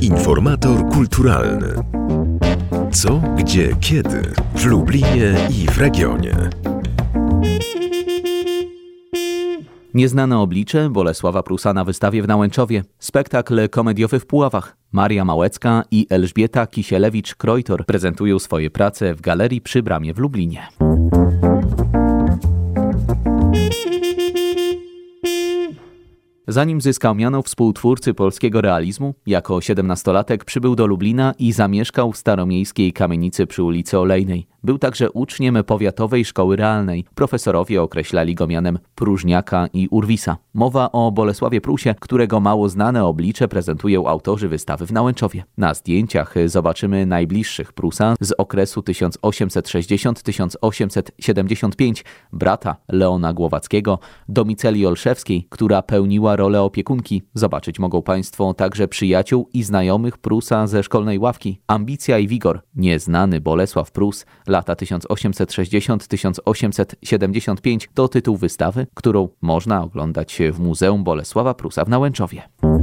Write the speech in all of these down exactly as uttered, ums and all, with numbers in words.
Informator kulturalny. Co, gdzie, kiedy w Lublinie i w regionie. Nieznane oblicze Bolesława Prusa na wystawie w Nałęczowie. Spektakl komediowy w Puławach. Maria Małecka i Elżbieta Kisielewicz-Krojtor prezentują swoje prace w Galerii przy Bramie w Lublinie. Zanim zyskał miano współtwórcy polskiego realizmu, jako siedemnastolatek przybył do Lublina i zamieszkał w staromiejskiej kamienicy przy ulicy Olejnej. Był także uczniem powiatowej szkoły realnej. Profesorowie określali go mianem próżniaka i urwisa. Mowa o Bolesławie Prusie, którego mało znane oblicze prezentują autorzy wystawy w Nałęczowie. Na zdjęciach zobaczymy najbliższych Prusa z okresu tysiąc osiemset sześćdziesiąt do tysiąc osiemset siedemdziesiąt pięć, brata Leona Głowackiego, Domiceli Olszewskiej, która pełniła rolę opiekunki. Zobaczyć mogą Państwo także przyjaciół i znajomych Prusa ze szkolnej ławki. Ambicja i wigor. Nieznany Bolesław Prus, lata tysiąc osiemset sześćdziesiąt do tysiąc osiemset siedemdziesiąt pięć to tytuł wystawy, którą można oglądać w Muzeum Bolesława Prusa w Nałęczowie.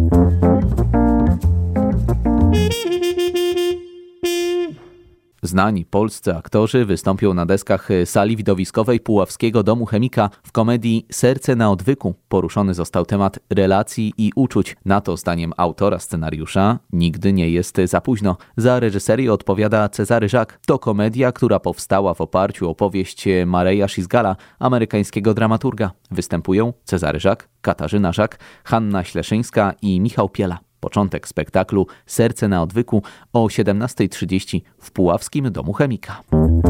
Znani polscy aktorzy wystąpią na deskach sali widowiskowej Puławskiego Domu Chemika w komedii Serce na odwyku. Poruszony został temat relacji i uczuć. Na to, zdaniem autora scenariusza, nigdy nie jest za późno. Za reżyserię odpowiada Cezary Żak. To komedia, która powstała w oparciu o powieść Mareja Szizgala, amerykańskiego dramaturga. Występują Cezary Żak, Katarzyna Żak, Hanna Śleszyńska i Michał Piela. Początek spektaklu Serce na odwyku o siedemnasta trzydzieści w Puławskim Domu Chemika.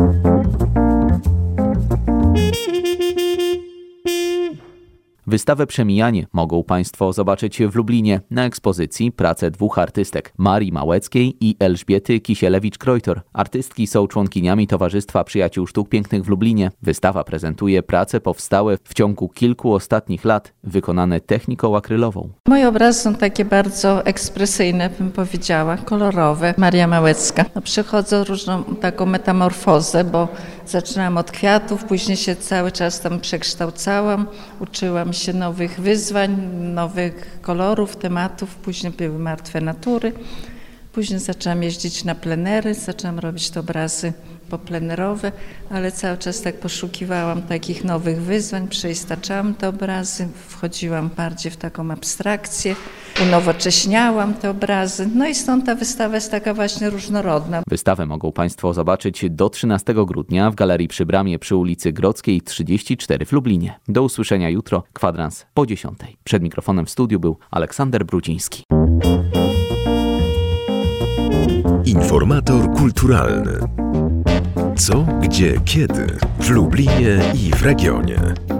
Wystawę Przemijanie mogą Państwo zobaczyć w Lublinie na ekspozycji prace dwóch artystek, Marii Małeckiej i Elżbiety Kisielewicz-Krojtor. Artystki są członkiniami Towarzystwa Przyjaciół Sztuk Pięknych w Lublinie. Wystawa prezentuje prace powstałe w ciągu kilku ostatnich lat, wykonane techniką akrylową. Moje obrazy są takie bardzo ekspresyjne, bym powiedziała, kolorowe. Maria Małecka. No, przechodzę różną taką metamorfozę, bo zaczynałam od kwiatów, później się cały czas tam przekształcałam, uczyłam się nowych wyzwań, nowych kolorów, tematów, później były martwe natury. Później zaczęłam jeździć na plenery, zaczęłam robić te obrazy poplenerowe, ale cały czas tak poszukiwałam takich nowych wyzwań, przeistaczałam te obrazy, wchodziłam bardziej w taką abstrakcję, unowocześniałam te obrazy, no i stąd ta wystawa jest taka właśnie różnorodna. Wystawę mogą Państwo zobaczyć do trzynastego grudnia w Galerii przy Bramie przy ulicy Grodzkiej trzydzieści cztery w Lublinie. Do usłyszenia jutro, kwadrans po dziesiątej. Przed mikrofonem w studiu był Aleksander Brudziński. Informator kulturalny. Co, gdzie, kiedy w Lublinie i w regionie.